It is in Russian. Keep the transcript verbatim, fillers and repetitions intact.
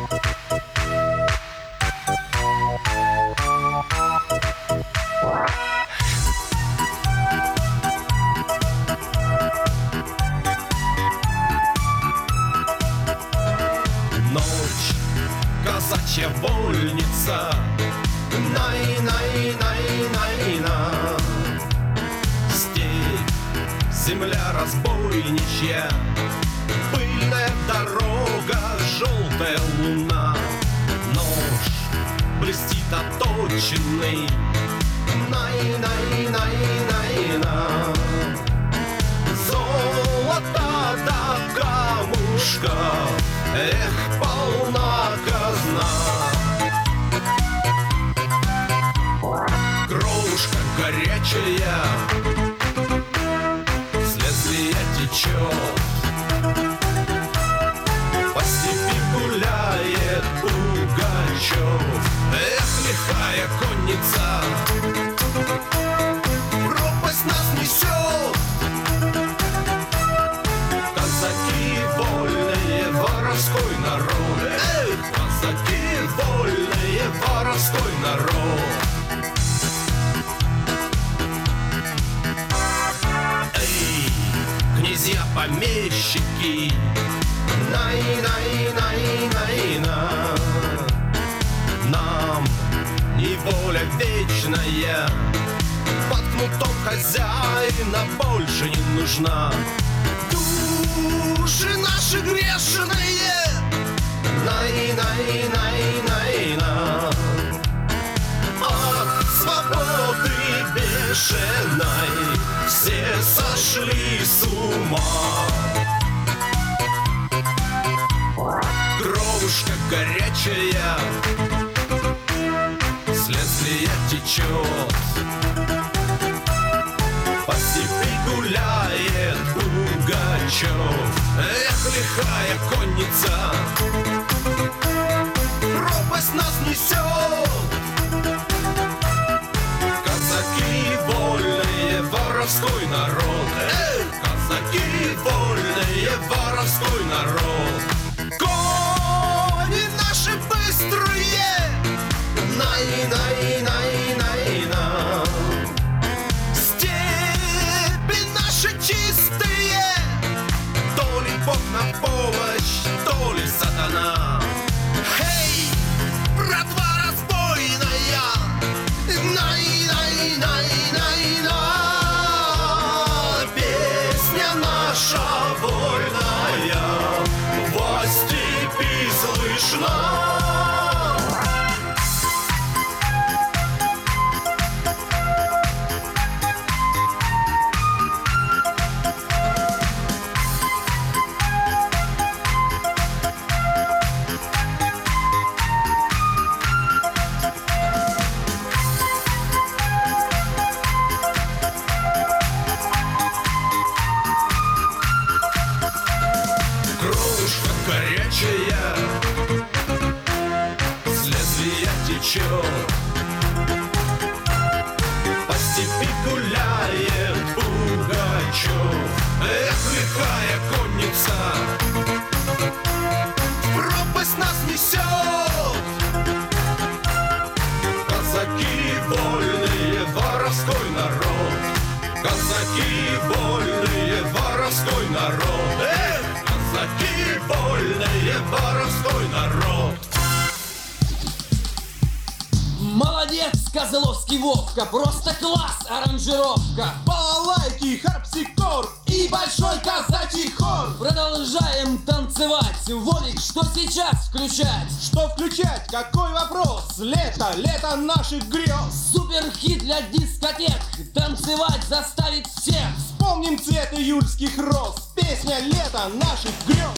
Ночь, казачья вольница, най-най-най-най-на. Степь, земля разбойничья, пыльная дорога, желтая луна. Нож блестит отточенный, най-най-най-най-на. Золото до камушка, эх, полна казна. Кровушка горячая, с лезвия течет. По степи гуляет Пугачев. Эх, лихая конница, пропасть нас несет. Казаки вольные, воровской народ. Эх, казаки вольные, воровской народ. Эй, князья-помещики, най-най-най-най-на. Нам неволя вечная, под кнутом хозяина больше не нужна. Души наши грешные, най-най-най-най-на. От свободы бешеной все сошли с ума. Кровушка горячая, с лезвия течет. По степи гуляет Пугачев. Эх, лихая конница, пропасть нас несет. Казаки вольные, воровской народ. Эх, казаки вольные, воровской народ. Кони наши быстрые, най-най-най-най-на. Степи наши чистые, то ли Бог на помощь, то ли сатана. Эй, братва разбойная, най-най-най-най-на. Песня наша вольная во степи слышна. Кровушка горячая, с лезвия течет. По степи гуляет Пугачев. Эх, лихая конница, пропасть нас несет. Казаки вольные, воровской народ. Казаки вольные, воровской народ. Эх, казаки вольные, воровской народ. Молодец, Козловский Вовка, просто класс аранжировка. Балалайки, харпсикор И большой казачий хор. Продолжаем танцевать. Волик, что сейчас включать? Что включать? Какой вопрос? Лето, лето наших грез. Суперхит для дискотек. Танцевать заставит всех. Вспомним цвет июльских роз. Песня лета наших грез.